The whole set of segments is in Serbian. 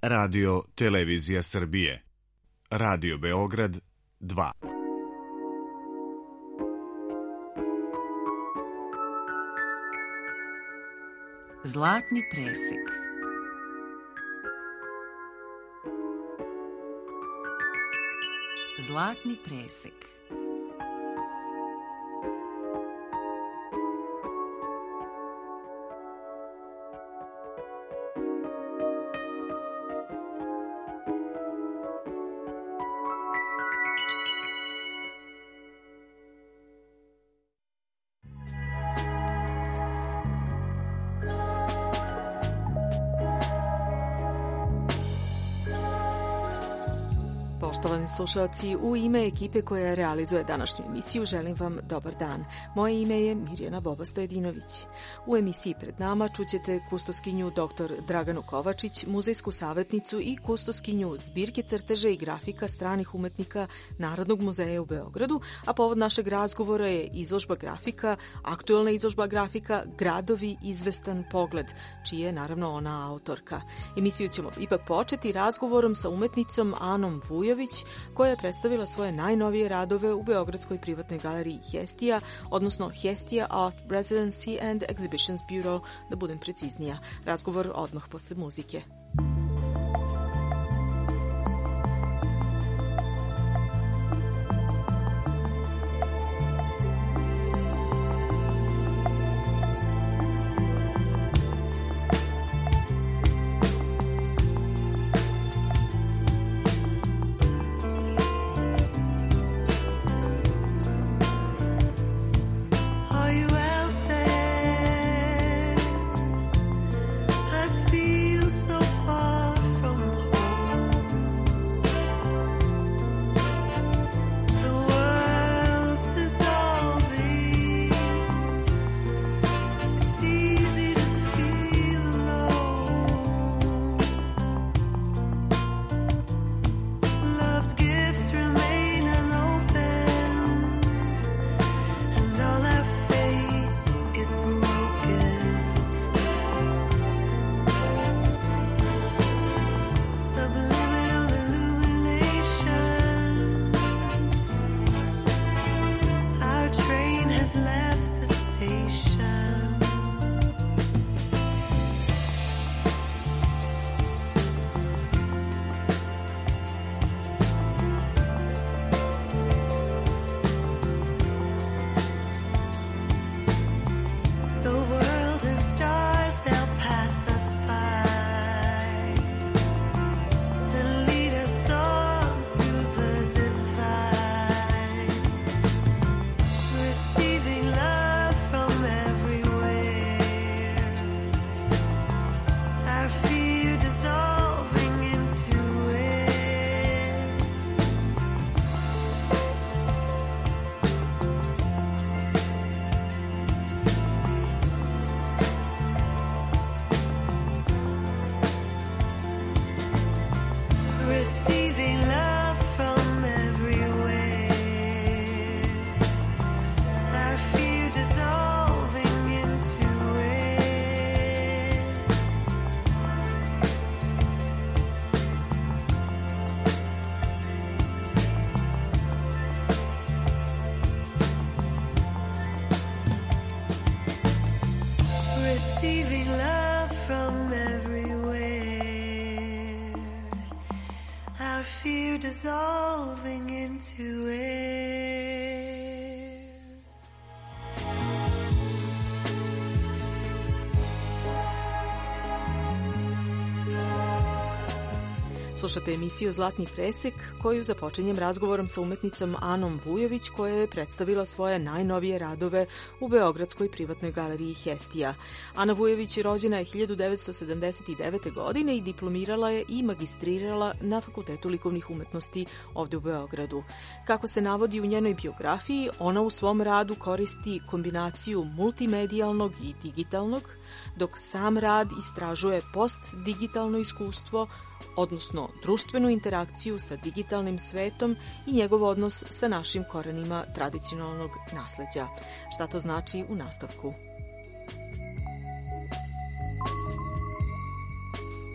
Radio Televizija Srbije, Radio Beograd 2. Zlatni presek. Zlatni presek. Poštovani slušalci, u ime ekipe koja realizuje današnju emisiju želim vam dobar dan. Moje ime je Mirjana Boba-Stojedinović. U emisiji pred nama čućete kustoskinju dr. Draganu Kovačić, muzejsku savjetnicu i kustoskinju zbirke crteža i grafika stranih umetnika Narodnog muzeja u Beogradu, a povod našeg razgovora je izložba grafika, aktuelna izložba grafika Gradovi izvestan pogled, čije je naravno ona autorka. Emisiju ćemo ipak početi razgovorom sa umetnicom Anom Vujović, koja je predstavila svoje najnovije radove u Beogradskoj privatnoj galeriji Hestija, odnosno Hestija Art Residency and Exhibitions Bureau, da budem preciznija. Razgovor odmah posle muzike. Dissolving into air. Slušate emisiju Zlatni presek, koju započinjem razgovorom sa umetnicom Anom Vujović, koja je predstavila svoje najnovije radove u Beogradskoj privatnoj galeriji Hestija. Ana Vujović rođena je 1979. godine i diplomirala je i magistrirala na Fakultetu likovnih umetnosti ovde u Beogradu. Kako se navodi u njenoj biografiji, ona u svom radu koristi kombinaciju multimedijalnog i digitalnog, dok sam rad istražuje postdigitalno iskustvo, odnosno društvenu interakciju sa digitalnim svetom i njegov odnos sa našim korenima tradicionalnog nasleđa. Šta to znači u nastavku?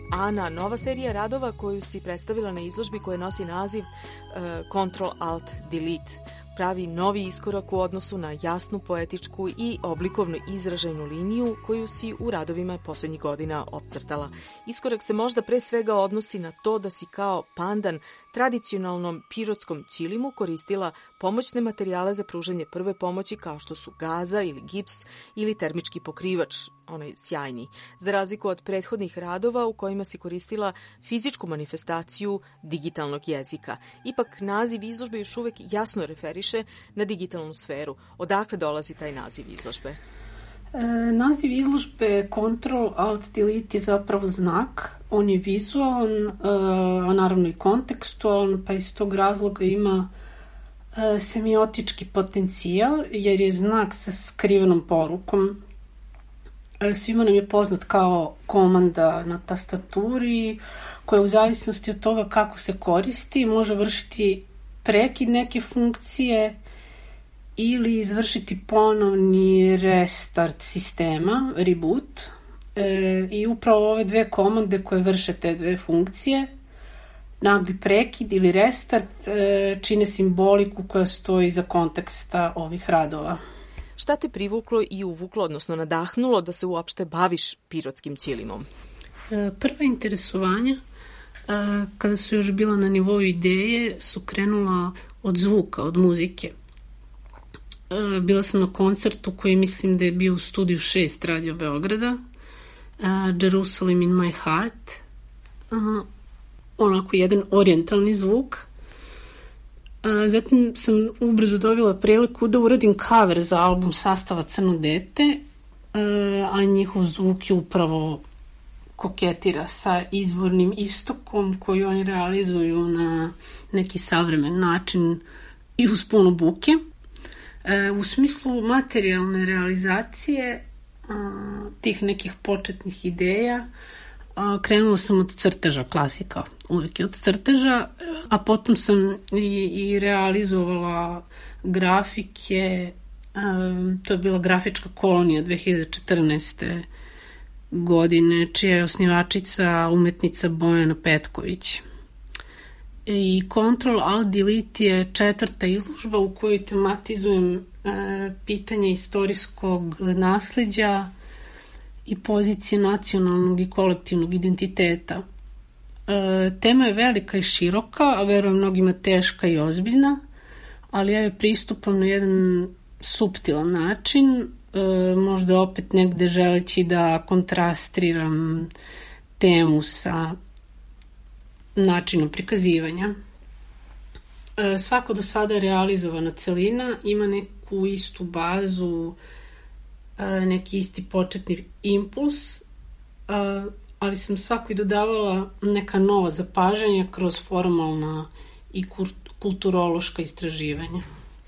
Ana, nova serija radova koju si predstavila na izložbi koja nosi naziv Ctrl-Alt-Delete, pravi novi iskorak u odnosu na jasnu, poetičku i oblikovno izražajnu liniju koju si u radovima poslednjih godina opcrtala. Iskorak se možda pre svega odnosi na to da si kao pandan tradicionalnom pirotskom ćilimu koristila pomoćne materijale za pružanje prve pomoći kao što su gaza ili gips ili termički pokrivač, onaj sjajni, za razliku od prethodnih radova u kojima si koristila fizičku manifestaciju digitalnog jezika. Ipak naziv izložbe još uvek jasno referiše na digitalnu sferu. Odakle dolazi taj naziv izložbe? Naziv izložbe Ctrl-Alt-Delete je zapravo znak. On je vizualan, a naravno i kontekstualan, pa iz tog razloga ima semiotički potencijal, jer je znak sa skrivenom porukom. Svima nam je poznat kao komanda na tastaturi, koja u zavisnosti od toga kako se koristi može vršiti prekid neke funkcije ili izvršiti ponovni restart sistema, reboot. I upravo ove dve komande koje vrše te dve funkcije, nagli prekid ili restart, čine simboliku koja stoji iza konteksta ovih radova. Šta te privuklo i uvuklo, odnosno nadahnulo da se uopšte baviš pirotskim ćilimom? Prva interesovanja, kada su još bila na nivou ideje, su krenula od zvuka, od muzike. Bila sam na koncertu koji mislim da je bio u studiju 6 Radio Beograda, Jerusalem in my heart, onako jedan orijentalni zvuk. Zatim sam ubrzo dobila priliku da uradim cover za album sastava Crno dete, a njihov zvuk je upravo koketira sa izvornim istokom koji oni realizuju na neki savremen način i uz puno buke. U smislu materijalne realizacije tih nekih početnih ideja krenula sam od crteža, klasika, uvijek je od crteža, a potom sam i realizovala grafike. To je bila grafička kolonija 2014. godine, čija je osnivačica umetnica Bojana Petković. I Ctrl-Alt-Delete je 4. izložba u kojoj tematizujem pitanje istorijskog nasleđa i pozicije nacionalnog i kolektivnog identiteta. Tema je velika i široka, a verujem mnogima teška i ozbiljna, ali ja joj pristupam na jedan suptilan način, možda opet negde želeći da kontrastiram temu sa načinom prikazivanja. Svako do sada realizovana celina ima neku istu bazu, neki isti početni impuls, ali sam svakoj dodavala neka nova zapažanja kroz formalna i kulturološka istraživanja.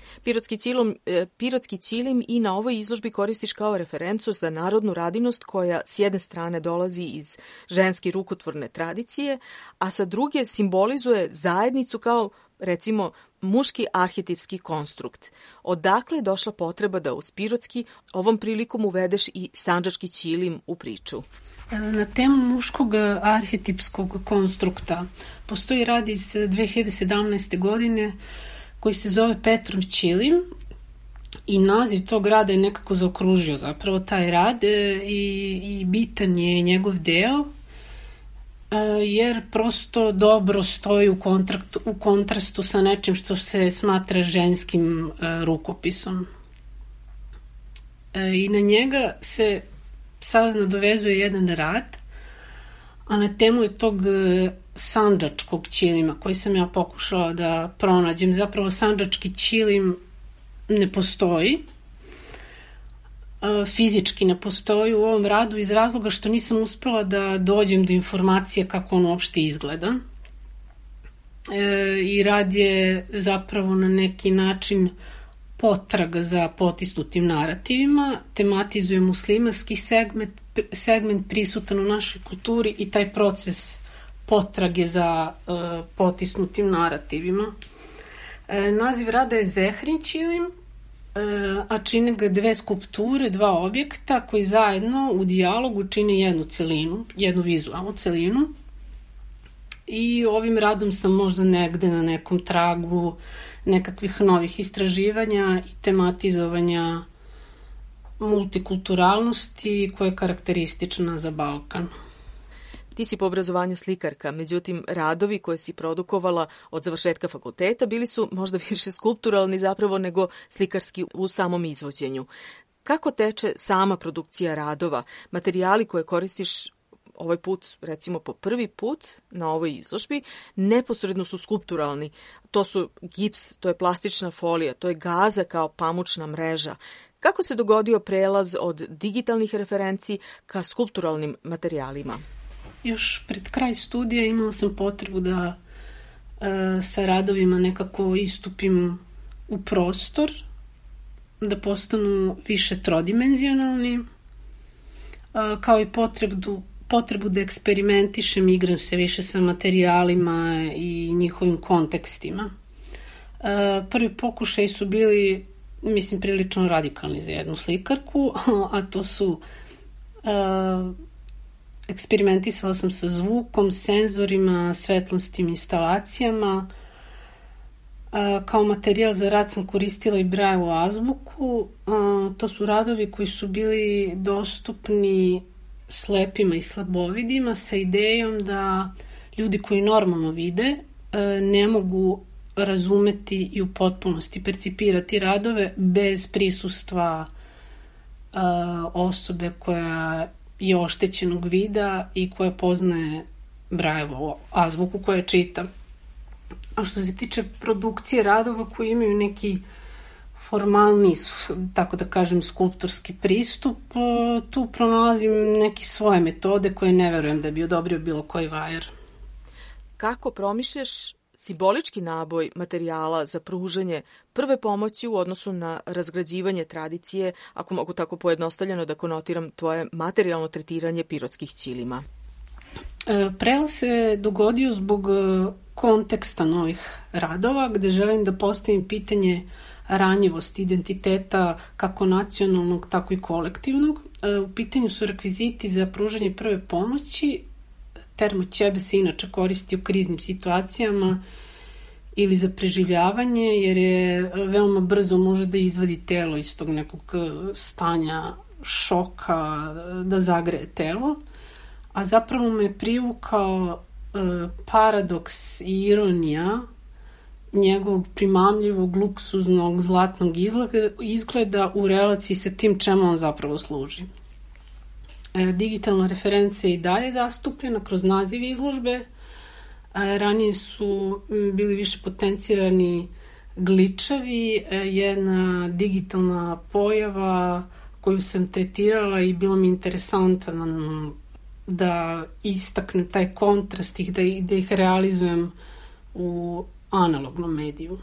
Pirotski ćilim i na ovoj izložbi koristiš kao referencu za narodnu radinost koja s jedne strane dolazi iz ženske rukotvorne tradicije, a sa druge simbolizuje zajednicu kao, recimo, muški arhetipski konstrukt. Odakle je došla potreba da uz pirotski ovom prilikom uvedeš i sandžački ćilim u priču? Na temu muškog arhetipskog konstrukta postoji rad iz 2017. godine koji se zove Petrov ćilim i naziv tog rada je nekako zaokružio zapravo taj rad i bitan je njegov deo, jer prosto dobro stoji u kontrastu sa nečim što se smatra ženskim rukopisom. I na njega se sada nadovezuje jedan rad, a na temu je tog sandžačkog ćilima koji sam ja pokušala da pronađem. Zapravo sandžački ćilim ne postoji, fizički ne postoji u ovom radu iz razloga što nisam uspela da dođem do informacije kako on uopšte izgleda. I rad je zapravo na neki način potraga za potisnutim narativima, tematizuje muslimanski segment prisutan u našoj kulturi i taj proces potrage za potisnutim narativima. Naziv rada je Zehrin ćilim a čine ga dve skulpture, dva objekta koji zajedno u dijalogu čine jednu celinu, jednu vizualnu celinu. I ovim radom sam možda negde na nekom tragu nekakvih novih istraživanja i tematizovanja multikulturalnosti koja je karakteristična za Balkan. Ti si po obrazovanju slikarka, međutim radovi koje si produkovala od završetka fakulteta bili su možda više skulpturalni zapravo nego slikarski u samom izvođenju. Kako teče sama produkcija radova? Materijali koje koristiš ovaj put, recimo po prvi put na ovoj izložbi, neposredno su skulpturalni. To su gips, to je plastična folija, to je gaza kao pamučna mreža. Kako se dogodio prelaz od digitalnih referenci ka skulpturalnim materijalima? Još pred kraj studija imala sam potrebu da sa radovima nekako istupim u prostor, da postanu više trodimenzionalni, kao i potrebu da eksperimentišem, igram se više sa materijalima i njihovim kontekstima. Prvi pokušaj su bili, mislim, prilično radikalni za jednu slikarku, a to su eksperimentisala sam sa zvukom, senzorima, svetlosnim instalacijama. Kao materijal za rad sam koristila i Brailleovu azbuku. To su radovi koji su bili dostupni slepima i slabovidima sa idejom da ljudi koji normalno vide ne mogu razumeti i u potpunosti percipirati radove bez prisustva osobe koja je oštećenog vida i koja poznaje Brailleovu azbuku koja čita. A što se tiče produkcije radova koji imaju neki formalni, tako da kažem, skulptorski pristup, tu pronalazim neke svoje metode koje ne verujem da bi odobrio bilo koji vajar. Kako promišljaš simbolički naboj materijala za pružanje prve pomoći u odnosu na razgrađivanje tradicije, ako mogu tako pojednostavljeno da konotiram tvoje materijalno tretiranje pirotskih ćilima? Prelaz se dogodio zbog konteksta novih radova, gde želim da postavim pitanje ranjivosti identiteta kako nacionalnog, tako i kolektivnog. U pitanju su rekviziti za pružanje prve pomoći. Termoćebe se inače koristi u kriznim situacijama ili za preživljavanje, jer je veoma brzo može da izvadi telo iz tog nekog stanja šoka, da zagreje telo. A zapravo me privukao paradoks i ironija njegovog primamljivog, luksuznog, zlatnog izgleda u relaciji sa tim čemu on zapravo služi. Digitalna referencija je i dalje zastupljena kroz naziv izložbe. Ranije su bili više potencirani gličevi, jedna digitalna pojava koju sam tretirala i bilo mi interesantno da istaknem taj kontrast i da ih realizujem u analognom mediju.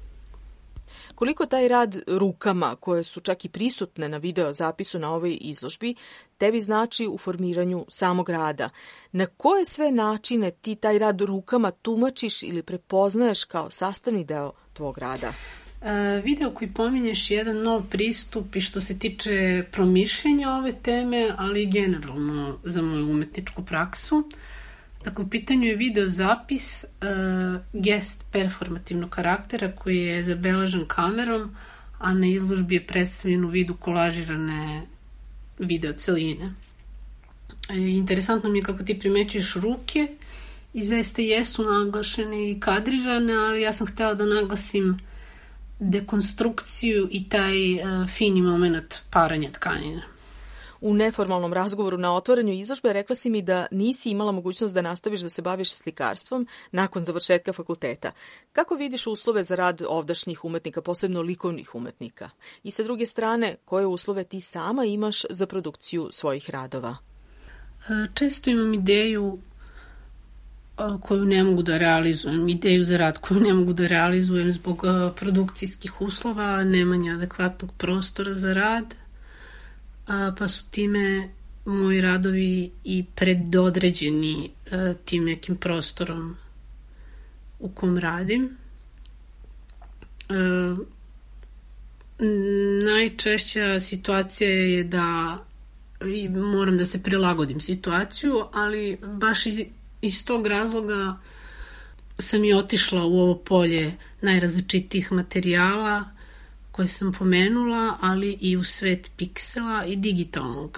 Koliko taj rad rukama, koje su čak i prisutne na video zapisu na ovoj izložbi, tebi znači u formiranju samog rada? Na koje sve načine ti taj rad rukama tumačiš ili prepoznaješ kao sastavni deo tvog rada? Video koji pominješ je jedan nov pristup i što se tiče promišljenja ove teme, ali i generalno za moju umetničku praksu. Dakle, u pitanju je video zapis, gest performativnog karaktera koji je zabeležen kamerom, a na izložbi je predstavljen u vidu kolažirane video celine. Interesantno mi je kako ti primećuješ ruke i zaista jesu naglašene i kadrižane, ali ja sam htjela da naglasim dekonstrukciju i taj fini moment paranja tkanine. U neformalnom razgovoru na otvaranju izložbe rekla si mi da nisi imala mogućnost da nastaviš da se baviš slikarstvom nakon završetka fakulteta. Kako vidiš uslove za rad ovdašnjih umetnika, posebno likovnih umetnika? I sa druge strane, koje uslove ti sama imaš za produkciju svojih radova? Često imam ideju koju ne mogu da realizujem, ideju za rad koju ne mogu da realizujem zbog produkcijskih uslova, nemanja adekvatnog prostora za rad, pa su time moji radovi i predodređeni tim nekim prostorom u kom radim. Najčešća situacija je da moram da se prilagodim situaciju, ali baš iz tog razloga sam i otišla u ovo polje najrazličitijih materijala koje sam pomenula, ali i u svet piksela i digitalnog.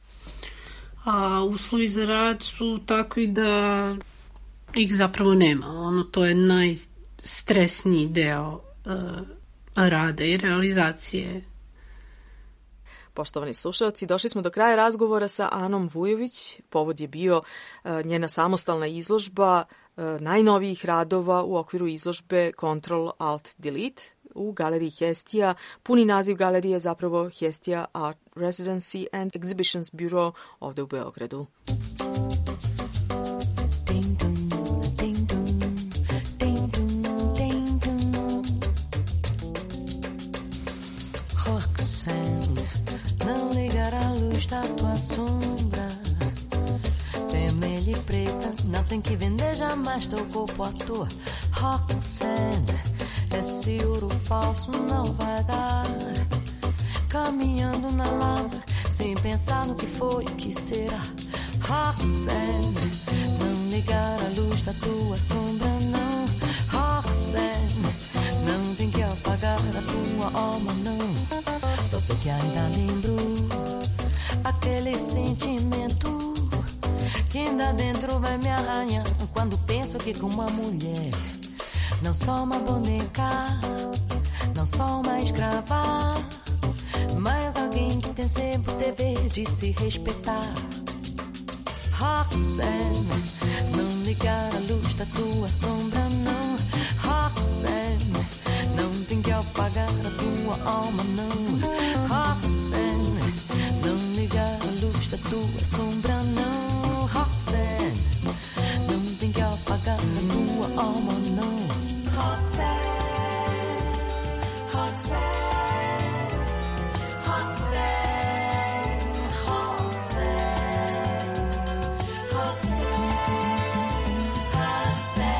A uslovi za rad su takvi da ih zapravo nema. To je najstresniji deo rada i realizacije. Poštovani slušalci, došli smo do kraja razgovora sa Anom Vujović. Povod je bio njena samostalna izložba najnovijih radova u okviru izložbe Ctrl-Alt-Delete u galeriji Hestia. Puni naziv galerije je zapravo Hestia Art Residency and Exhibitions Bureau ovde u Beogradu. Da tua sombra, vermelha e preta, não tem que vender jamais teu corpo à toa. Roxanne, esse ouro falso não vai dar. Caminhando na lama, sem pensar no que foi e que será. Roxanne, não ligar a luz da tua sombra, não. Roxanne, não tem que apagar a tua alma, não. Só sei que ainda lembro aquele sentimento que ainda dentro vai me arranhar quando penso que com uma mulher, não só uma boneca, não só uma escrava, mas alguém que tem sempre o dever de se respeitar. Roxanne, não ligar a luz da tua sombra, não. Roxanne, não tem que apagar a tua alma, não. Roxanne, não ligar a luz da tua sombra, não. Roxanne, não tem que apagar a tua alma, não. Roxanne, Roxanne, Roxanne, Roxanne, Roxanne,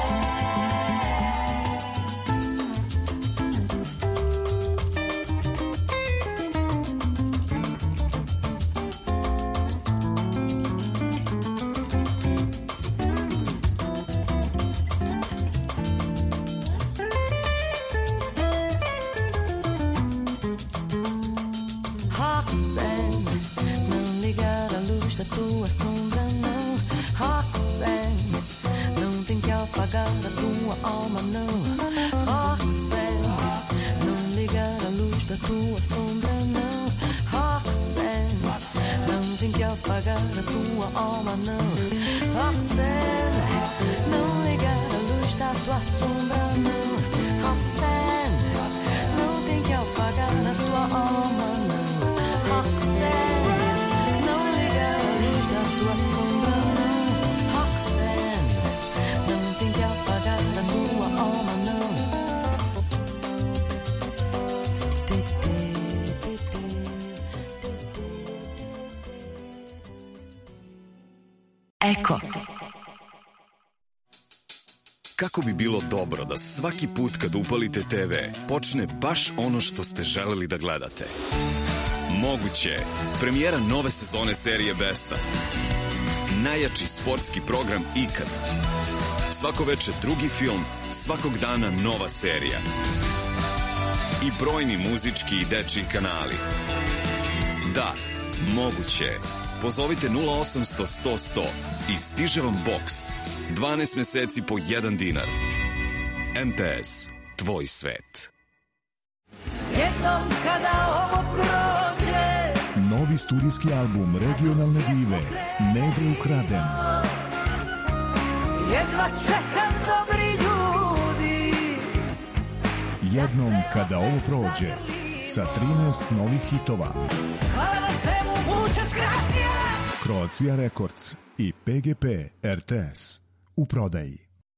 tua sombra, não. Roxanne, não tem que apagar a tua alma, não. Roxanne, não ligar a luz da tua sombra, não. Roxanne, não tem que apagar a tua alma, não. Roxanne, não ligar a luz da tua sombra, não. Roxanne, não tem que apagar a tua alma, não. Roxanne, tua sombra, não. Roxanne, não tem que apagar a tua alma, não. Eko. Kako bi bilo dobro da svaki put kad upalite TV počne baš ono što ste želeli da gledate? Moguće. Premijera nove sezone serije Besa. Najjači sportski program ikad. Svako veče drugi film, svakog dana nova serija. I brojni muzički i dečiji kanali. Da, moguće. Pozovite 0800 100 100 i stiže vam boks. 12 meseci po 1 dinar. MTS, tvoj svet. Jednom kada ovo prođe, novi studijski album regionalne dive Negde ukraden. Jedva čekam, dobri ljudi. Jednom kada ovo prođe, sa 13 novih hitova. Hvala svemu, muchas gracias. Croatia Records i PGP RTS u prodaji.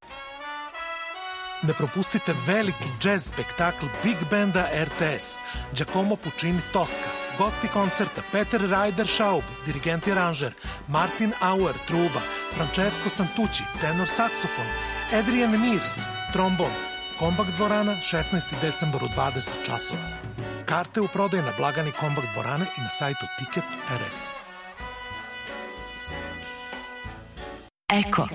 Ne propustite veliki jazz spektakl Big Banda RTS, Giacomo Puccini Tosca, gosti koncerta Peter Ryder Schaub, dirigent i aranžer, Martin Auer, truba, Francesco Santucci, tenor saksofon, Adrian Mears, trombon, Kombak dvorana, 16. decembar u 20 časova. Karte u prodaju na blagani Kombakt dvorane i na sajtu Ticket.rs. Eko.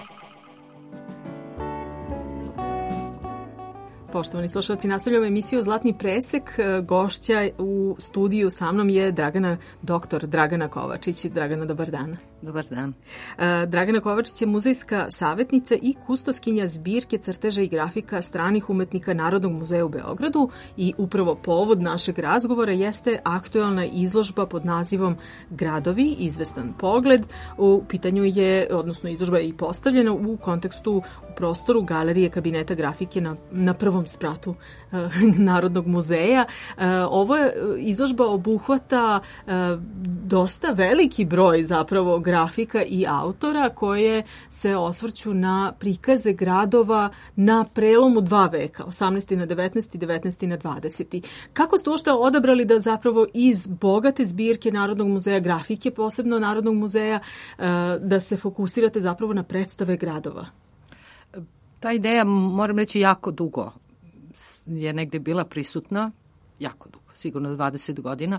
Poštovani slušalci, nastavljamo emisiju Zlatni presek. Gošća u studiju sa mnom je doktor Dragana Kovačić. Dragana, dobar dan. Dobar dan. Dragana Kovačić je muzejska savjetnica i kustoskinja zbirke crteža i grafika stranih umetnika Narodnog muzeja u Beogradu i upravo povod našeg razgovora jeste aktuelna izložba pod nazivom Gradovi, izvestan pogled. U pitanju je, odnosno izložba je i postavljena u kontekstu u prostoru Galerije kabineta grafike na prvom spratu Narodnog muzeja. Ovo je izložba obuhvata dosta veliki broj zapravo grafika i autora koje se osvrću na prikaze gradova na prelomu 2 veka, 18. na 19. 19. na 20. Kako ste uopšte odabrali da zapravo iz bogate zbirke Narodnog muzeja grafike, posebno Narodnog muzeja, da se fokusirate zapravo na predstave gradova? Ta ideja, moram reći, jako dugo je negde bila prisutna, jako dugo, sigurno 20 godina,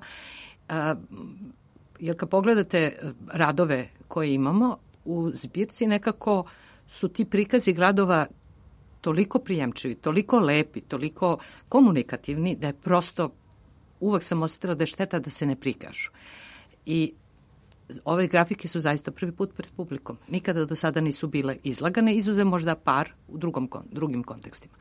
jer kad pogledate radove koje imamo u zbirci, nekako su ti prikazi gradova toliko prijemčivi, toliko lepi, toliko komunikativni, da je prosto, uvek sam osjetila da je šteta da se ne prikažu. I ove grafike su zaista prvi put pred publikom. Nikada do sada nisu bile izlagane, izuzev možda par u drugim kontekstima.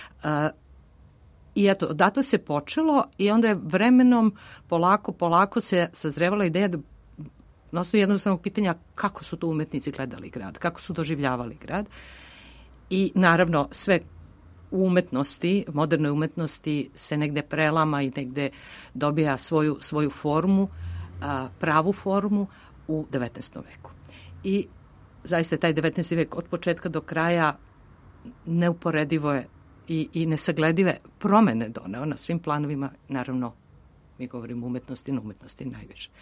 I eto, odatle se počelo i onda je vremenom polako se sazrevala ideja da na osnovu jednostavnog pitanja kako su to umetnici gledali grad, kako su doživljavali grad. I naravno sve u umetnosti, modernoj umetnosti se negde prelama i negde dobija svoju formu, pravu formu u 19. veku. I zaista taj 19. vek od početka do kraja neuporedivo je i nesagledive promene doneo na svim planovima, naravno mi govorimo umetnosti, na umetnosti najviše.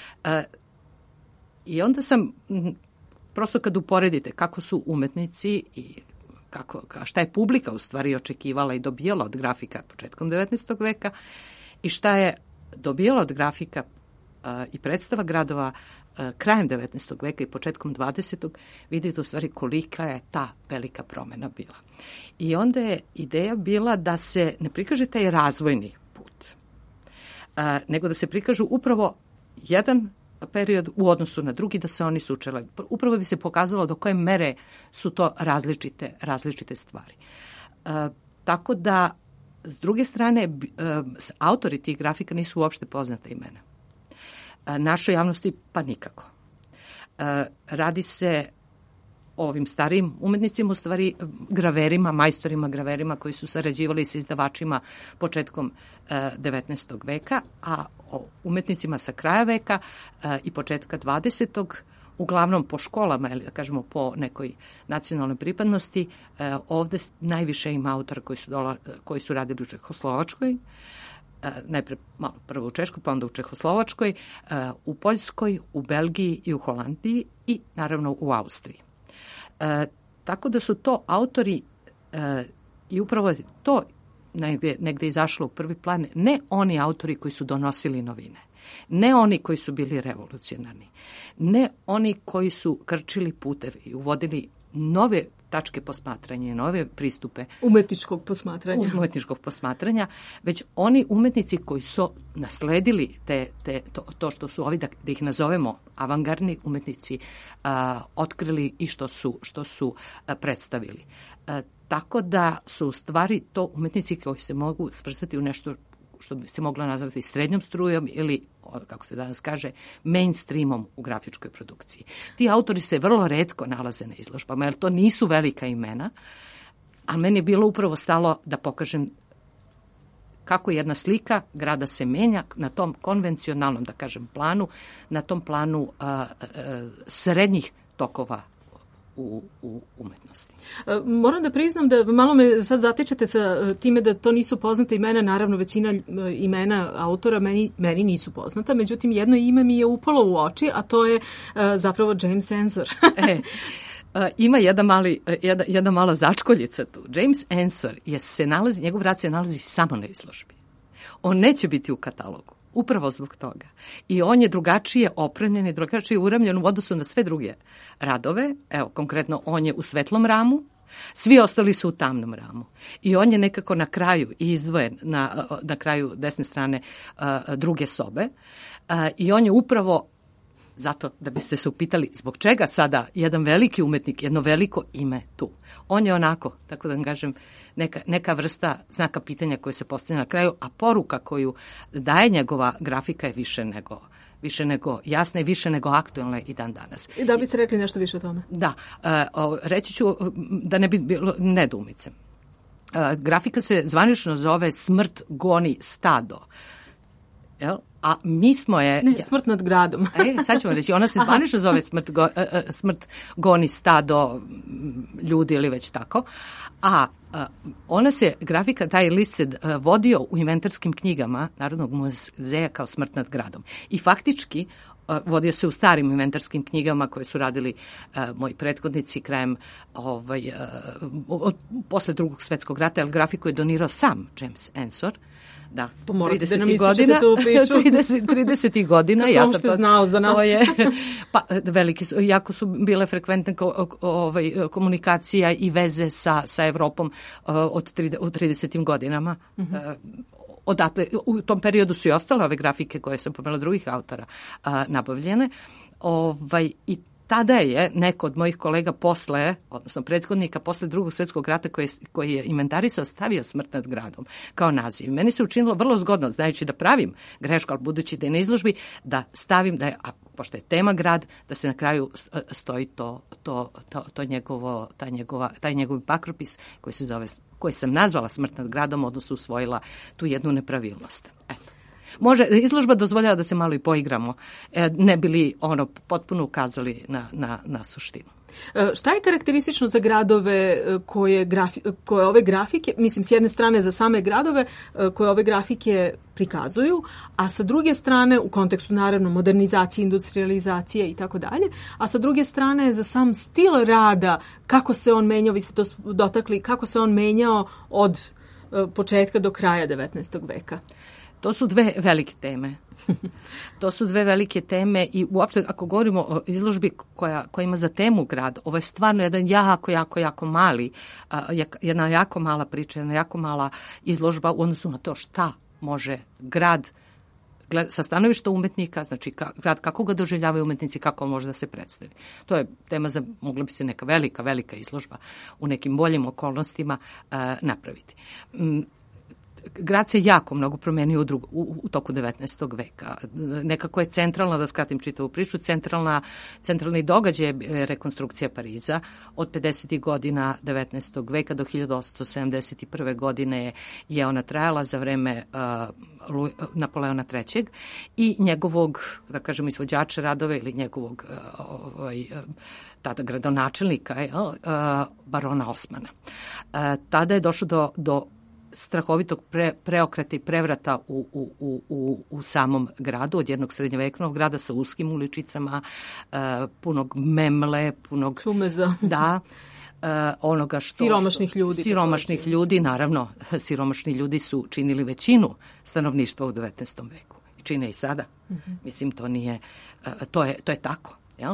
I onda sam, prosto kad uporedite kako su umetnici i šta je publika u stvari očekivala i dobijala od grafika početkom 19. veka i šta je dobijala od grafika i predstava gradova krajem 19. veka i početkom 20. vidite u stvari kolika je ta velika promena bila. I onda je ideja bila da se ne prikaže taj razvojni put, nego da se prikažu upravo jedan period u odnosu na drugi, da se oni sučele. Upravo bi se pokazalo do koje mere su to različite stvari. Tako da, s druge strane, autori tih grafika nisu uopšte poznata imena. Našoj javnosti pa nikako. Radi se o ovim starijim umetnicima, u stvari graverima, majstorima graverima koji su sarađivali sa izdavačima početkom 19. veka, a o umetnicima sa kraja veka i početka 20. uglavnom po školama, ili da kažemo po nekoj nacionalnoj pripadnosti, ovde najviše ima autora koji su radili u Čehoslovačkoj, najpre prvo u Češkoj, pa onda u Čehoslovačkoj, u Poljskoj, u Belgiji i u Holandiji i naravno u Austriji. Tako da su to autori i upravo to negde izašlo u prvi plan, ne oni autori koji su donosili novine, ne oni koji su bili revolucionarni, ne oni koji su krčili puteve i uvodili nove tačke posmatranja, nove pristupe umetničkog posmatranja, već oni umetnici koji su nasledili to što su ovi, da ih nazovemo avangardni umetnici, otkrili i što su predstavili. Tako da su u stvari to umetnici koji se mogu svrstati u nešto što bi se moglo nazvati srednjom strujom ili, kako se danas kaže, mainstreamom u grafičkoj produkciji. Ti autori se vrlo retko nalaze na izložbama, jer to nisu velika imena, a meni je bilo upravo stalo da pokažem kako jedna slika grada se menja na tom konvencionalnom, da kažem, planu, na tom planu srednjih tokova u umetnosti. Moram da priznam da malo me sad zatičete sa time da to nisu poznate imena, naravno većina imena autora meni nisu poznata, međutim jedno ime mi je upalo u oči, a to je zapravo James Ensor. Ima jedna mala začkoljica tu. James Ensor njegov rad se nalazi samo na izložbi. on neće biti u katalogu. Upravo zbog toga. I on je drugačije opremljen i drugačije uramljen u odnosu na sve druge radove. Evo, konkretno, on je u svetlom ramu, svi ostali su u tamnom ramu. I on je nekako na kraju izdvojen, na kraju desne strane druge sobe. I on je upravo, zato da biste se upitali zbog čega sada jedan veliki umetnik, jedno veliko ime tu. On je onako, tako da vam kažem, neka vrsta znaka pitanja koje se postavlja na kraju, a poruka koju daje njegova grafika je više nego jasna i više nego aktualna i dan danas. I da bi se rekli nešto više o tome? Da, reći ću da ne bi bilo nedoumice. Grafika se zvanično zove Smrt goni stado. Jel? A mi smo je... Ne, Smrt nad gradom. Sad ću vam reći, ona se zvanično zove Smrt goni stado ljudi ili već tako, a ona se, grafika, taj list se vodio u inventarskim knjigama Narodnog muzeja kao Smrt nad gradom. I faktički vodio se u starim inventarskim knjigama koje su radili moji prethodnici krajem posle Drugog svetskog rata, jer grafiku je donirao sam James Ensor. Da, 30 godina. 30 godina. Kako ja sam to znao za nas? Pa jako su bile frekventne komunikacija i veze sa Evropom u 30. godinama. Odatle, u tom periodu su i ostale ove grafike koje sam pomenula drugih autora nabavljene. I tada je neko od mojih kolega odnosno prethodnika posle Drugog svjetskog rata koji je inventarisao, stavio Smrt nad gradom kao naziv. Meni se učinilo vrlo zgodno, znajući da pravim grešku, ali budući da je na izložbi, da stavim da je, a pošto je tema grad, da se na kraju stoji taj njegov pakropis koji sam nazvala Smrt nad gradom, odnosno usvojila tu jednu nepravilnost. Eto. Izložba dozvoljava da se malo i poigramo, ne bili potpuno ukazali na suštinu. Šta je karakteristično za gradove koje ove grafike, mislim s jedne strane za same gradove koje ove grafike prikazuju, a sa druge strane u kontekstu naravno modernizacije, industrializacije i tako dalje, a sa druge strane za sam stil rada, kako se on menjao, vi ste to dotakli, kako se on menjao od početka do kraja 19. veka? To su dve velike teme. I uopšte ako govorimo o izložbi koja ima za temu grad, ovo je stvarno jedan jako mali, jedna jako mala priča, jedna jako mala izložba u odnosu na to šta može grad sa stanovišta umetnika, znači grad kako ga doživljavaju umetnici, kako on može da se predstavi. To je tema za, mogla bi se neka velika izložba u nekim boljim okolnostima napraviti. Grad se jako mnogo promenio u toku 19. veka. Nekako je centralna, da skratim čitavu priču, centralni događaj je rekonstrukcija Pariza od 50. godina 19. veka do 1871. godine je ona trajala za vreme Napoleona III. I njegovog, da kažem, izvođača radove ili njegovog tada gradonačelnika, barona Osmana. Tada je došlo do strahovitog preokreta i prevrata u samom gradu, od jednog srednjoveknog grada sa uskim uličicama, punog memle, punog sumeza. Da, onoga što... Siromašnih ljudi, naravno, siromašni ljudi su činili većinu stanovništva u 19. veku. I čine i sada. Mislim, to nije... To je tako. Jel?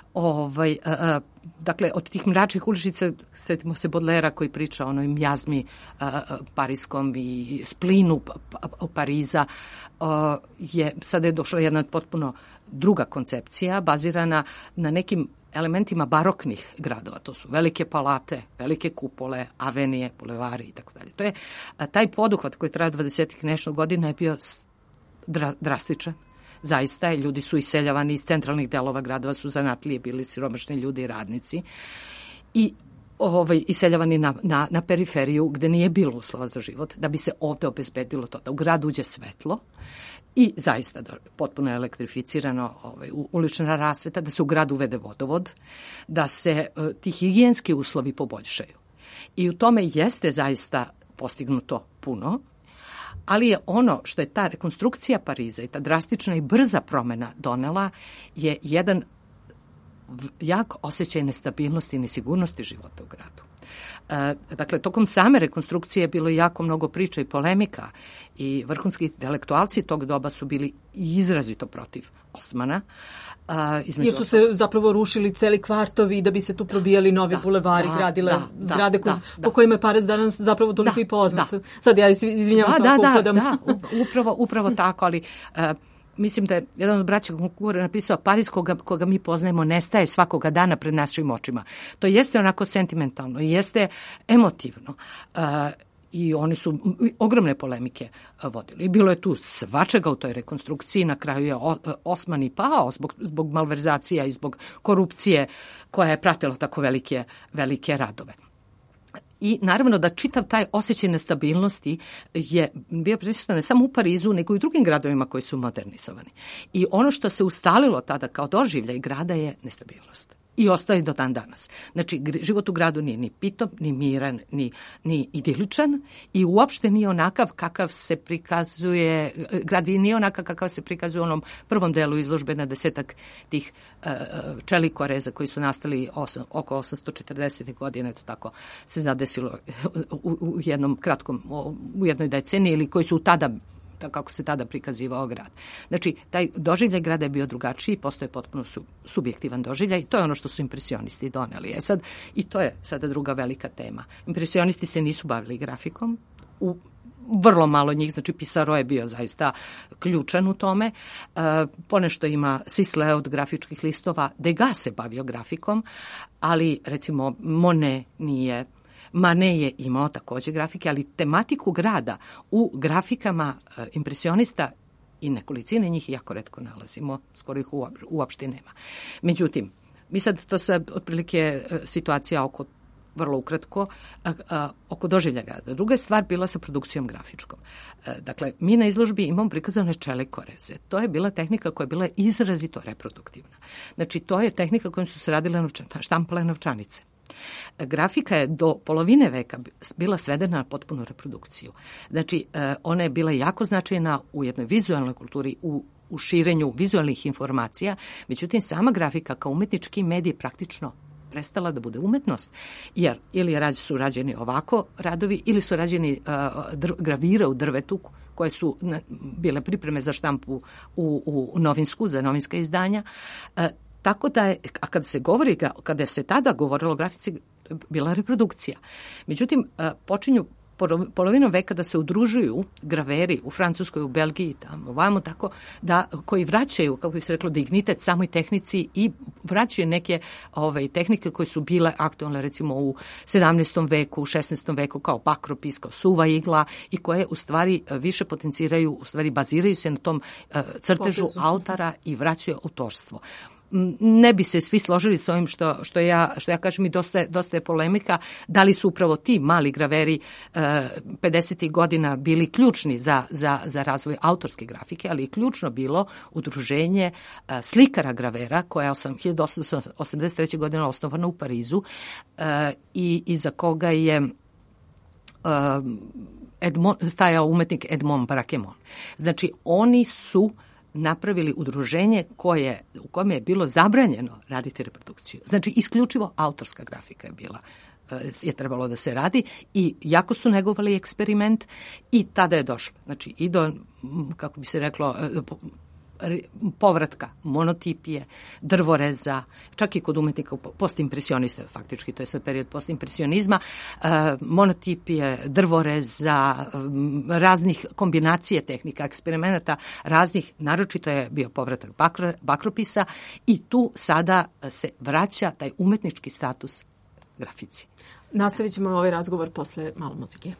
Dakle, od tih mračnih uličica setimo se Bodlera koji priča o onoj mjazmi parijskom i splinu Pariza. Sada je došla jedna potpuno druga koncepcija bazirana na nekim elementima baroknih gradova. To su velike palate, velike kupole, avenije, bulevari i tako dalje. To je taj poduhvat koji traje 20 nešto godina je bio drastičan. Zaista, ljudi su iseljavani iz centralnih delova gradova, su zanatlije bili siromašni ljudi i radnici i iseljavani na periferiju gde nije bilo uslova za život, da bi se ovde obezbedilo to, da u grad uđe svetlo i zaista potpuno elektrificirano ulična rasveta, da se u grad uvede vodovod, da se ti higijenski uslovi poboljšaju. I u tome jeste zaista postignuto puno, ali je ono što je ta rekonstrukcija Pariza i ta drastična i brza promena donela je jedan jak osjećaj nestabilnosti i nesigurnosti života u gradu. Dakle, tokom same rekonstrukcije je bilo jako mnogo priča i polemika i vrhunski intelektualci tog doba su bili izrazito protiv Osmana. Jer su se zapravo rušili celi kvartovi da bi se tu probijali novi bulevari, gradile zgrade po kojima je Pariz danas zapravo toliko i poznat. Sad ja izvinjavam se ako upadam. Upravo tako, ali mislim da je jedan od braća Goncourt napisao Pariz koga mi poznajemo nestaje svakoga dana pred našim očima. To jeste onako sentimentalno, jeste emotivno. I oni su ogromne polemike vodili. I bilo je tu svačega u toj rekonstrukciji. Na kraju je Osman i pao zbog malverzacija i zbog korupcije koja je pratila tako velike radove. I naravno da čitav taj osjećaj nestabilnosti je bio prisutan ne samo u Parizu, nego i u drugim gradovima koji su modernizovani. I ono što se ustalilo tada kao doživljaj grada je nestabilnost. I ostaje do dan danas. Znači, život u gradu nije ni pitop, ni miran, ni idiličan i uopšte nije onakav kakav se prikazuje, grad nije onakav kakav se prikazuje u onom prvom delu izložbe na 10 tih čelikoreza koji su nastali oko 840. godine, to tako se zadesilo u jednoj deceniji ili koji su tada kako se tada prikazivao grad. Znači, taj doživljaj grada je bio drugačiji, postoje potpuno subjektivan doživljaj i to je ono što su impresionisti doneli. I to je sada druga velika tema. Impresionisti se nisu bavili grafikom, vrlo malo njih, znači Pissarro je bio zaista ključan u tome. Ponešto ima Sisley od grafičkih listova, Degas se bavio grafikom, ali recimo Monet nije. Manet je imao takođe grafike, ali tematiku grada u grafikama impresionista i nekolicine njih jako retko nalazimo, skoro ih uopšte nema. Međutim, mi sad to sad otprilike situacija oko vrlo ukratko, oko doživljaja grada. Druga je stvar bila sa produkcijom grafičkom. Dakle, mi na izložbi imamo prikazane čelikoreze. To je bila tehnika koja je bila izrazito reproduktivna. Znači, to je tehnika kojom su se radile štampale novčanice. Grafika je do polovine veka bila svedena na potpunu reprodukciju. Znači, ona je bila jako značajna u jednoj vizualnoj kulturi, u širenju vizualnih informacija, međutim, sama grafika kao umetnički medij praktično prestala da bude umetnost, jer ili su rađeni ovako radovi, ili su rađeni gravire u drvetu, koje su bile pripreme za štampu za novinska izdanja. Tako da je, a kada se tada govorilo o grafici, bila reprodukcija. Međutim, počinju polovinom veka da se udružuju graveri u Francuskoj, u Belgiji, tamo, ovamo, tako, koji vraćaju, kako bi se reklo, dignitet samoj tehnici i vraćaju neke tehnike koje su bile aktualne, recimo, u 17. veku, u 16. veku, kao bakropis, kao suva igla i koje, u stvari, više potenciraju, u stvari, baziraju se na tom crtežu autora i vraćaju autorstvo. Ne bi se svi složili s ovim što ja kažem i dosta je polemika, da li su upravo ti mali graveri 50. godina bili ključni za razvoj autorske grafike, ali je ključno bilo udruženje slikara gravera koja je 1883. godina osnovana u Parizu i iza koga je stajao umetnik Edmond Braquemont. Znači, oni su napravili udruženje u kojem je bilo zabranjeno raditi reprodukciju. Znači, isključivo autorska grafika je trebalo da se radi i jako su negovali eksperiment i tada je došlo. Znači, i do, kako bi se reklo, povratka monotipije, drvoreza, čak i kod umetnika postimpresionista, faktički to je sad period postimpresionizma, monotipije, drvoreza, raznih kombinacije tehnika, eksperimenata, raznih, naročito je bio povratak bakropisa i tu sada se vraća taj umetnički status grafici. Nastavit ćemo ovaj razgovor posle malo muzike.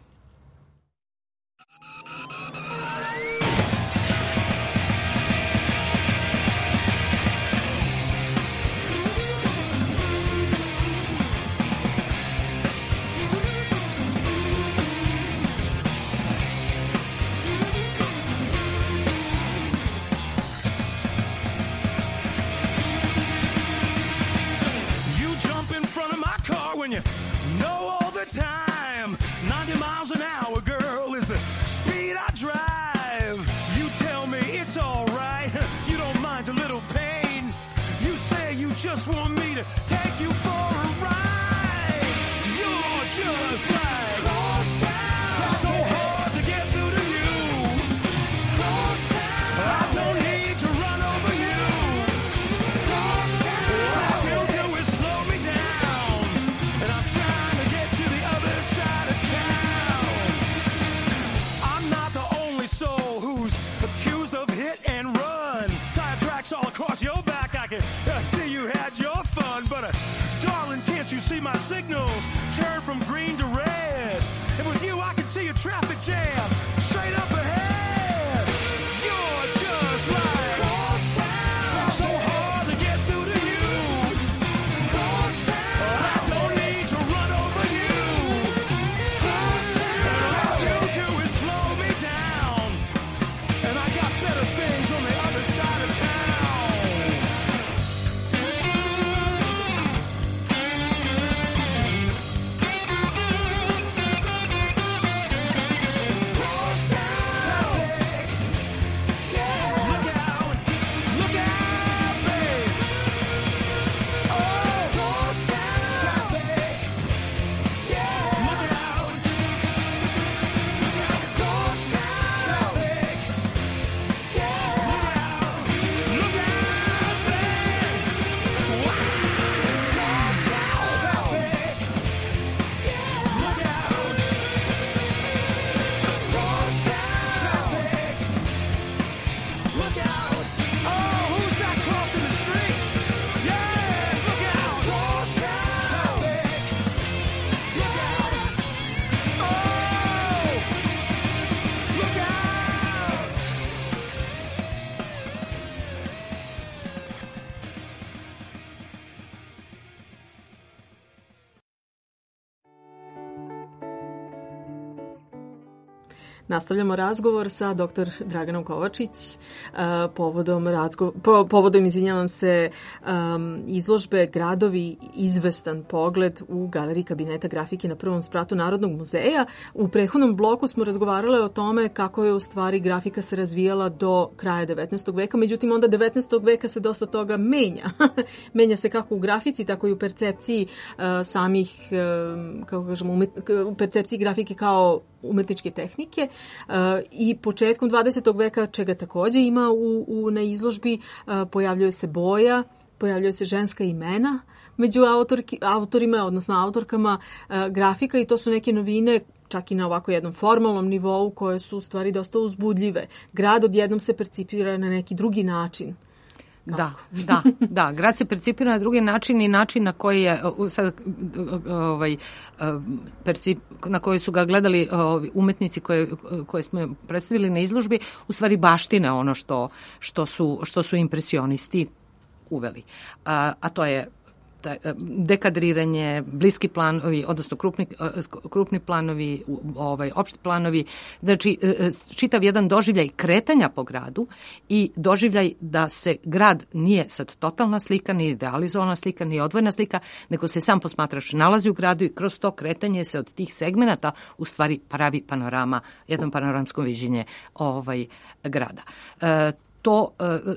You know all the time 90 miles an hour, girl, is the speed I drive. You tell me it's all right, you don't mind a little pain. You say you just want me to take you for a ride. You're just like cross town, so hard to get through to you. from green to red. And with you I can see a traffic jam straight up ahead. You're just like crosstown, so hard to get through to you. Crosstown, I don't need to run over you. Crosstown, all you do is slow me down, and I got better things on the other side of town. Nastavljamo razgovor sa dr. Draganom Kovačić povodom izložbe Gradovi izvestan pogled u Galeriji kabineta grafike na prvom spratu Narodnog muzeja. U prethodnom bloku smo razgovarali o tome kako je u stvari grafika se razvijala do kraja 19. veka, međutim onda 19. veka se dosta toga menja. Menja se kako u grafici, tako i u percepciji samih, kako kažemo, u percepciji grafike kao umetničke tehnike i početkom 20. veka, čega takođe ima na izložbi, pojavljuje se boja, pojavljuje se ženska imena među autorima, odnosno autorkama grafika, i to su neke novine čak i na ovako jednom formalnom nivou koje su u stvari dosta uzbudljive. Grad odjednom se percipira na neki drugi način. Da, grad se percipira na drugi način i način na koji je na koji su ga gledali umetnici koje smo predstavili na izložbi, u stvari baštine ono što su impresionisti uveli. A to je dekadriranje, bliski planovi, odnosno krupni planovi, opšti planovi, znači čitav jedan doživljaj kretanja po gradu i doživljaj da se grad nije sad totalna slika, ni idealizovana slika, ni odvojena slika, nego se sam posmatrač nalazi u gradu i kroz to kretanje se od tih segmenata u stvari pravi panorama, jedno panoramsko viđenje grada. To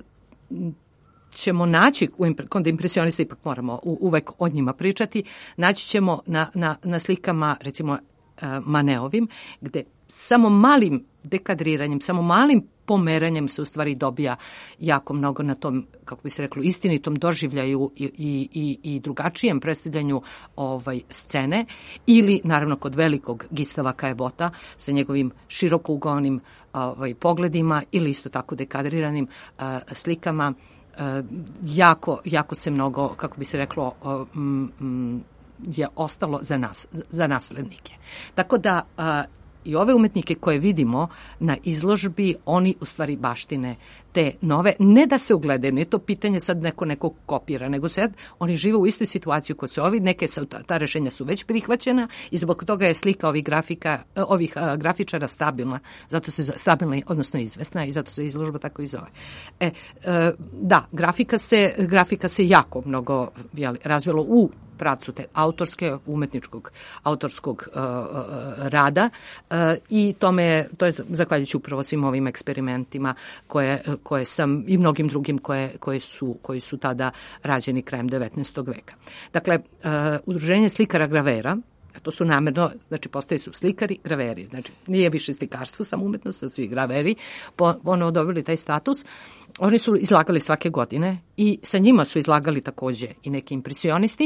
ćemo naći, kod impresionista ipak moramo uvek o njima pričati, naći ćemo na slikama, recimo Maneovim, gde samo malim dekadriranjem, samo malim pomeranjem se u stvari dobija jako mnogo na tom, kako bi se reklo, istinitom doživljaju i drugačijem predstavljanju scene, ili naravno kod velikog Gistava Caillebotta sa njegovim širokougonim pogledima ili isto tako dekadriranim slikama. Jako se mnogo, kako bi se reklo, je ostalo za naslednike. Tako da i ove umetnike koje vidimo na izložbi, oni u stvari baštine te nove, ne da se ugledaju, nije to pitanje sad neko kopira, nego sad oni žive u istoj situaciji kod se ovi, neke ta rešenja su već prihvaćena i zbog toga je slika ovih grafičara stabilna, zato se stabilna, odnosno izvesna, i zato se izložba tako i zove. Da, grafika se jako mnogo razvilo u pravcu te autorskog rada i to je zahvaljujući upravo svim ovim eksperimentima koje sam i mnogim drugim koji su tada rađeni krajem 19. veka. Dakle, udruženje slikara gravera, to su namerno, znači postali su slikari, graveri, znači nije više slikarstvo, samo umetnost, sad su i graveri, ponovo dobili taj status. Oni su izlagali svake godine i sa njima su izlagali takođe i neki impresionisti,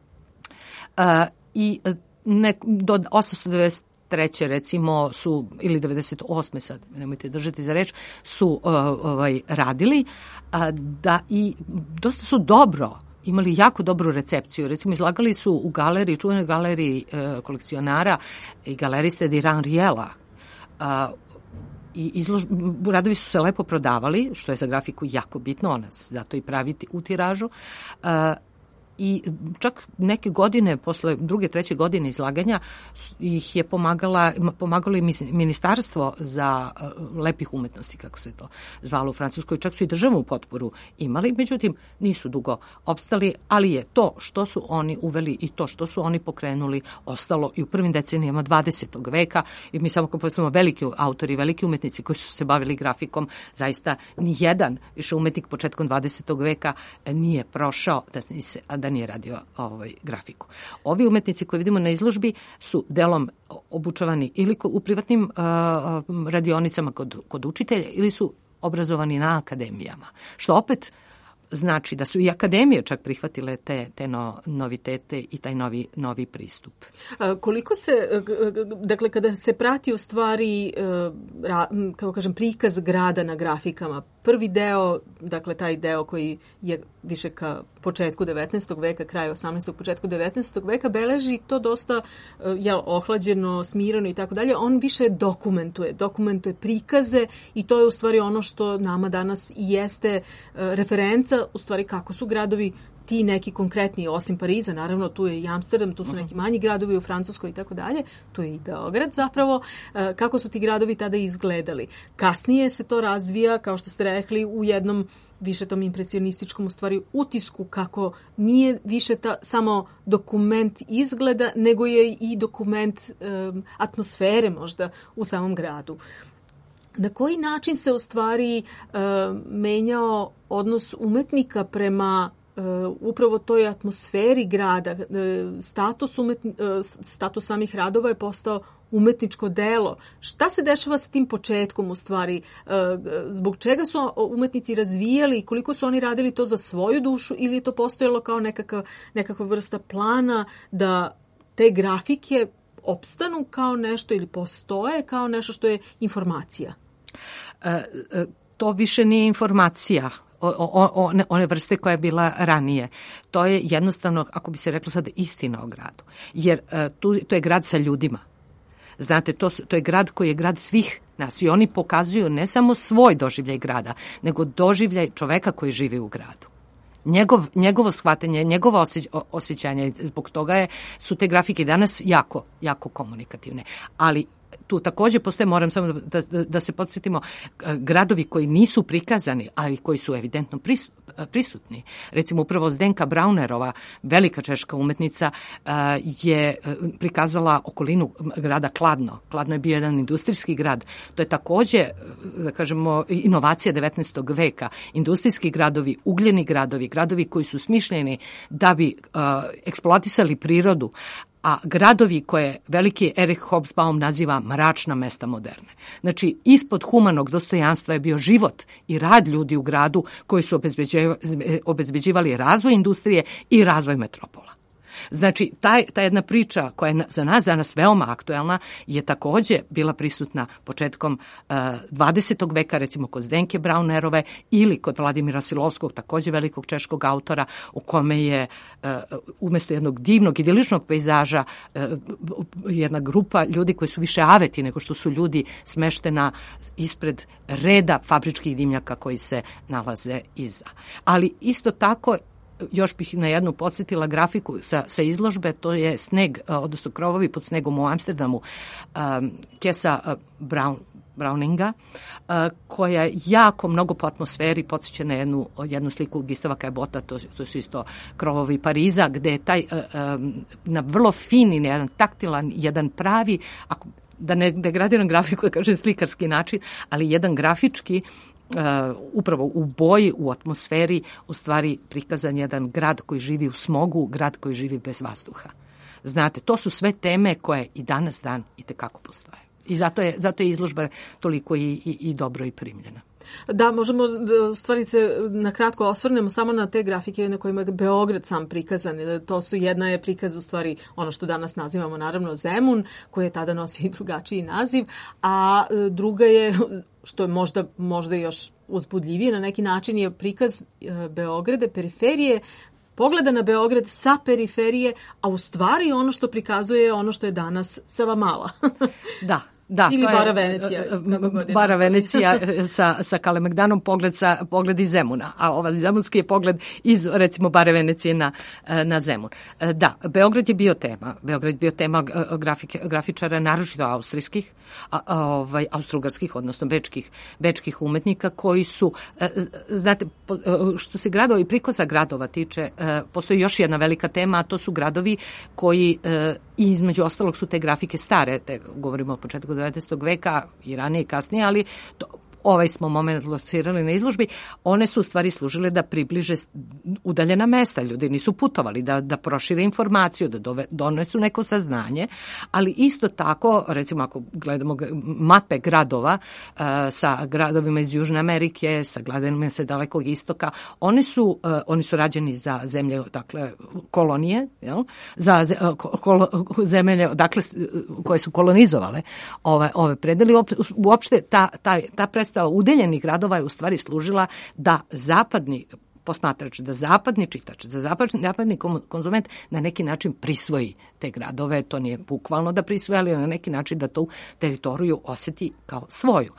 i do 893. recimo su, ili 98. sad, nemojte držati za reč, su radili, da i dosta su dobro imali jako dobru recepciju. Recimo, izlagali su u galeriji, čuvenoj galeriji kolekcionara i galeriste Diran Riela. I radovi su se lepo prodavali, što je za grafiku jako bitno, ona zato i pravi u tiražu. I čak neke godine, posle druge, treće godine izlaganja, ih je pomagalo i Ministarstvo za lepih umetnosti, kako se to zvalo u Francuskoj. Čak su i državnu potporu imali, međutim nisu dugo opstali, ali je to što su oni uveli i to što su oni pokrenuli ostalo i u prvim decenijama 20. veka. I mi samo kad postavimo veliki autori, veliki umetnici koji su se bavili grafikom, zaista ni jedan više umetnik početkom 20. veka nije prošao da nije radio grafiku. Ovi umetnici koje vidimo na izložbi su delom obučavani ili u privatnim radionicama kod učitelja ili su obrazovani na akademijama, što opet znači da su i akademije čak prihvatile te novitete i taj novi pristup. Koliko se, dakle, kada se prati u stvari, kako kažem, prikaz grada na grafikama, prvi deo, dakle, taj deo koji je više ka početku 19. veka, kraju 18. početku 19. veka, beleži to dosta ohlađeno, smirano i tako dalje. On više dokumentuje prikaze i to je u stvari ono što nama danas i jeste referenca, u stvari kako su gradovi ti neki konkretni, osim Pariza, naravno tu je i Amsterdam, tu su neki manji gradovi u Francuskoj i tako dalje, tu je i Beograd zapravo, kako su ti gradovi tada izgledali. Kasnije se to razvija, kao što ste rekli, u jednom više tom impresionističkom u stvari utisku, kako nije više samo dokument izgleda, nego je i dokument atmosfere možda u samom gradu. Na koji način se u stvari menjao odnos umetnika prema upravo toj atmosferi grada? Status samih radova je postao umetničko delo. Šta se dešava sa tim početkom u stvari? Zbog čega su umetnici razvijali i koliko su oni radili to za svoju dušu ili je to postojalo kao nekakva vrsta plana da te grafike opstanu kao nešto ili postoje kao nešto što je informacija? To više nije informacija one vrste koja je bila ranije. To je jednostavno, ako bi se reklo sad, istina o gradu. Jer to je grad sa ljudima. Znate, to je grad koji je grad svih nas i oni pokazuju ne samo svoj doživljaj grada, nego doživljaj čoveka koji živi u gradu. Njegovo shvatanje, njegovo osjećanje, zbog toga su te grafike danas jako, jako komunikativne. Ali tu takođe postoje, moram samo da se podsjetimo, gradovi koji nisu prikazani, ali koji su evidentno prisutni. Recimo upravo Zdenka Braunerova, velika češka umetnica, je prikazala okolinu grada Kladno. Kladno je bio jedan industrijski grad. To je takođe, da kažemo, inovacija 19. veka. Industrijski gradovi, ugljeni gradovi, gradovi koji su smišljeni da bi eksploatisali prirodu, a gradovi koje veliki Erich Hobsbawm naziva mračna mesta moderne. Znači, ispod humanog dostojanstva je bio život i rad ljudi u gradu koji su obezbeđivali razvoj industrije i razvoj metropola. Znači, ta jedna priča koja je za nas danas veoma aktuelna je takođe bila prisutna početkom 20. veka, recimo kod Zdenke Braunerove ili kod Vladimira Silovskog, takođe velikog češkog autora, u kome je umesto jednog divnog idiličnog pejzaža jedna grupa ljudi koji su više aveti nego što su ljudi smeštena ispred reda fabričkih dimnjaka koji se nalaze iza. Ali isto tako, još bih na jednu podsjetila grafiku sa izložbe, to je sneg, odnosno krovovi pod snegom u Amsterdamu, Kesa Browninga, koja jako mnogo po atmosferi podsjeća na jednu sliku Gustava Caillebotta, to su isto krovovi Pariza, gde je taj na vrlo fini, jedan taktilan, jedan pravi, da ne degradiram grafiku, da kažem slikarski način, ali jedan grafički, upravo u boji, u atmosferi, u stvari prikazan jedan grad koji živi u smogu, grad koji živi bez vazduha. Znate, to su sve teme koje i danas dan itekako postoje. I zato je izložba toliko i dobro i primljena. Da, možemo u stvari se na kratko osvrnemo samo na te grafike na kojima je Beograd sam prikazan. To su, jedna je prikaz u stvari ono što danas nazivamo naravno Zemun, koji je tada nosio i drugačiji naziv, a druga je, što je možda još uzbudljivije na neki način, je prikaz Beograda, periferije pogleda na Beograd sa periferije, a u stvari ono što prikazuje ono što je danas Savamala. Da. Ili Bara Venecija. Bara Venecija sa Kalemegdanom pogled iz Zemuna, a ovaj zemunski je pogled iz, recimo, Bare Venecije na Zemun. Da, Beograd je bio tema. Beograd je bio tema grafičara, naročito austrijskih, austrougarskih, odnosno bečkih umetnika koji su, znate, što se gradova i prikoza gradova tiče, postoji još jedna velika tema, a to su gradovi koji i između ostalog su te grafike stare, govorimo o početku 19. veka i ranije i kasnije, ali ovaj smo moment locirali na izložbi, one su u stvari služile da približe udaljena mesta. Ljudi nisu putovali, da prošire informaciju, da donesu neko saznanje, ali isto tako, recimo ako gledamo mape gradova sa gradovima iz Južne Amerike, sa gradovima sa Dalekog istoka, oni su rađeni za zemlje, dakle, kolonije, jel? Za zemlje, dakle, koje su kolonizovale ove predeli. Uopšte ta predstava udeljenih gradova je u stvari služila da zapadni posmatrač, da zapadni čitač, da zapadni konzument na neki način prisvoji te gradove. To nije bukvalno da prisvoji, ali na neki način da tu teritoriju osjeti kao svoju.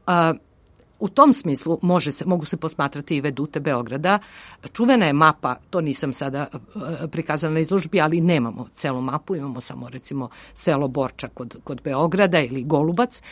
U tom smislu mogu se posmatrati i vedute Beograda. Čuvena je mapa, to nisam sada prikazala na izložbi, ali nemamo celu mapu, imamo samo recimo selo Borča kod Beograda ili Golubac.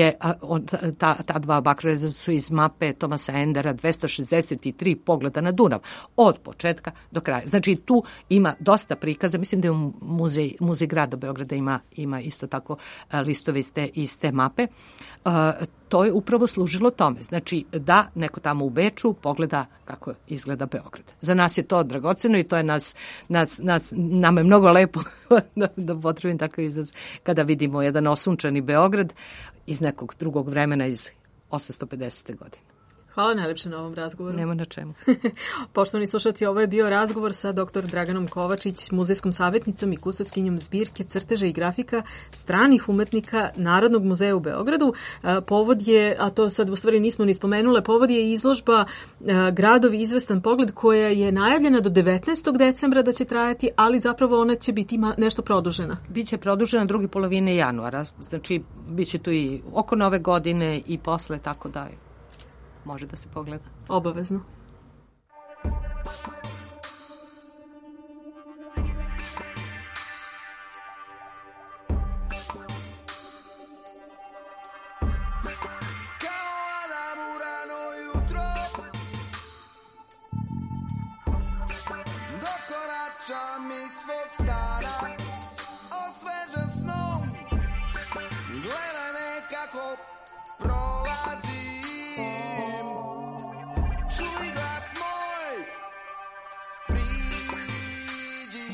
Ta dva bakreza su iz mape Tomasa Endera, 263 pogleda na Dunav, od početka do kraja. Znači tu ima dosta prikaza, mislim da je muzej grada Beograda ima isto tako listove iz te mape. To je upravo služilo tome. Znači da neko tamo u Beču pogleda kako izgleda Beograd. Za nas je to dragoceno i to je nama je mnogo lepo da potrebim takav izraz kada vidimo jedan osunčani Beograd iz nekog drugog vremena iz 850. godine. Hvala najlepše na ovom razgovoru. Nema na čemu. Poštovani slušalci, ovo je bio razgovor sa dr. Draganom Kovačić, muzejskom savjetnicom i kustoskinjom zbirke crteža i grafika stranih umetnika Narodnog muzeja u Beogradu. Povod je, a to sad u stvari nismo ni spomenule, povod je izložba Gradovi izvestan pogled koja je najavljena do 19. decembra da će trajati, ali zapravo ona će biti nešto produžena. Biće produžena druge polovine januara, znači biće tu i oko nove godine i posle, tako da može da se pogleda. Obavezno. Dokorača mi svog stara, osvežen snom, gledaj me kako prolazi. Čuj glas moj, priđi.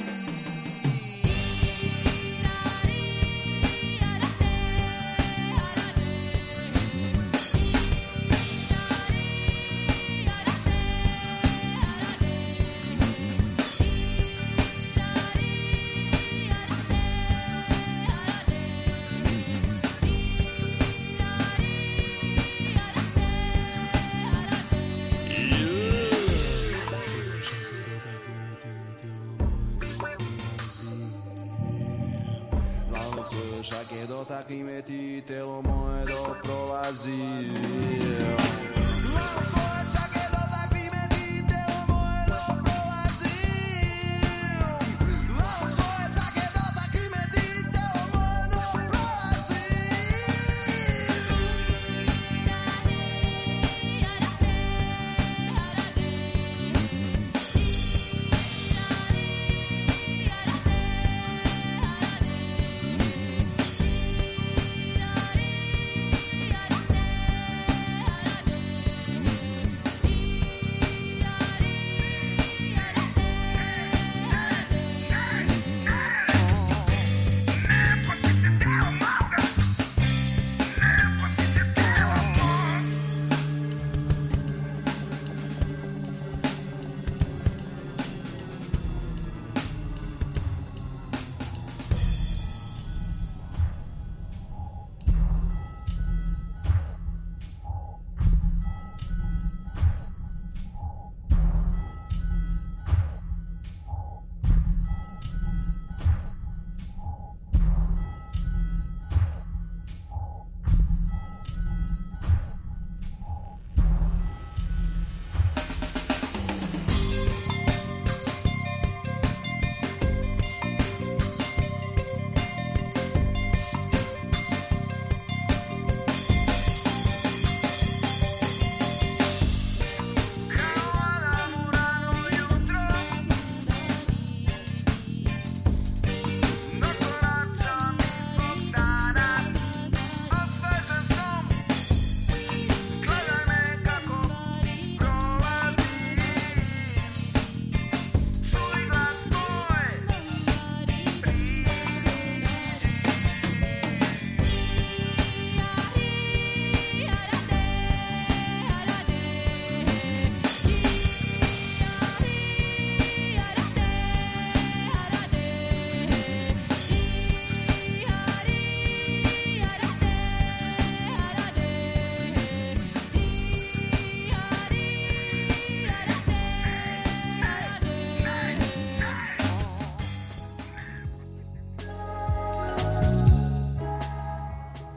Šake dotakni me ti, telo moje doprolazi. Glavo svoje šake dotakni me ti, telo moje doprolazi. Glavo svoje šake dotakni me ti, telo moje doprolazi.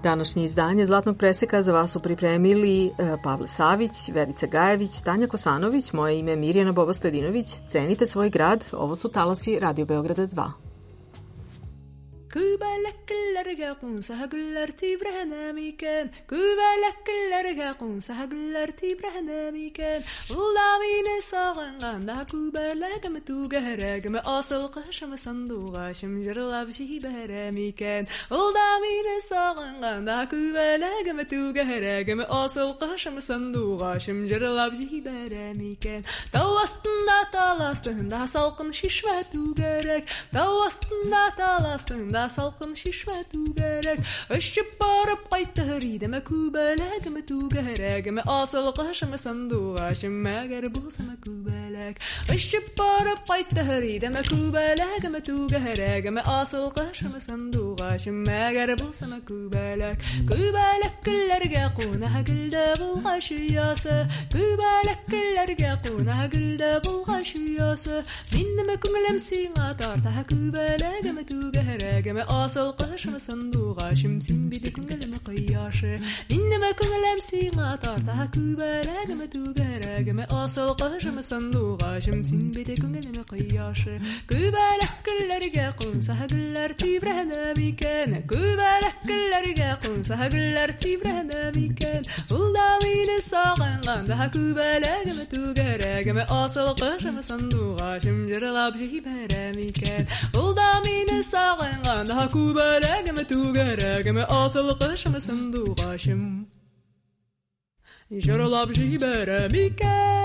Današnje izdanje Zlatnog preseka za vas su pripremili Pavle Savić, Verica Gajević, Tanja Kosanović, moje ime je Mirjana Bobostojadinović. Cenite svoj grad, ovo su talasi Radio Beograda 2. Kübelekkellerge kunsahaguller tibrehänemiken. Kübelekkellerge kunsahaguller tibrehänemiken. Ullavine sağanğanda kübelegeme tugeheregeme asıl qaşımı sanduğaşım jırlabşi beheremiken. Ullavine sağanğanda kübelegeme tugeheregeme asıl qaşımı sanduğaşım jırlabşi beheremiken. Tavastında talastında salqın şişme tugerek. Tavastında talastında salqın şişme tugerek. Işıp barıp qaytı hırideme kübelegeme tugeregeme asıl qaşımı sanduğaşım meğer bulsama kübeleg. Işıp barıp qaytı hırideme kübelegeme tugeregeme asıl qaşımı sanduğaşım meğer bulsama kübeleg. Kübeleglerge quna gülde bulgaşıyası. Kübeleglerge quna gülde bulgaşıyası. Minnime künglem sina tarta kübelegeme tugereg me asıl qaşımı sanduğaşım sin bir de küngeleme kıyyaşı. Minnime küngelem sina tarta kübelegeme tugeregeme asıl qaşımı sanduğaşım sin bir de küngeleme kıyyaşı. Kübeleglerge qunsa güller tibrehänemiken. Kübeleglerge qunsa güller tibrehänemiken. Uldavine sağanğanda kübelegeme tugeregeme asıl qaşımı sanduğaşım jırlabşi beheremiken. Uldavine sağanğanda daha kübelegeme tugeregeme asıl qaşımı sanduğaşım jırlabşi beheremiken.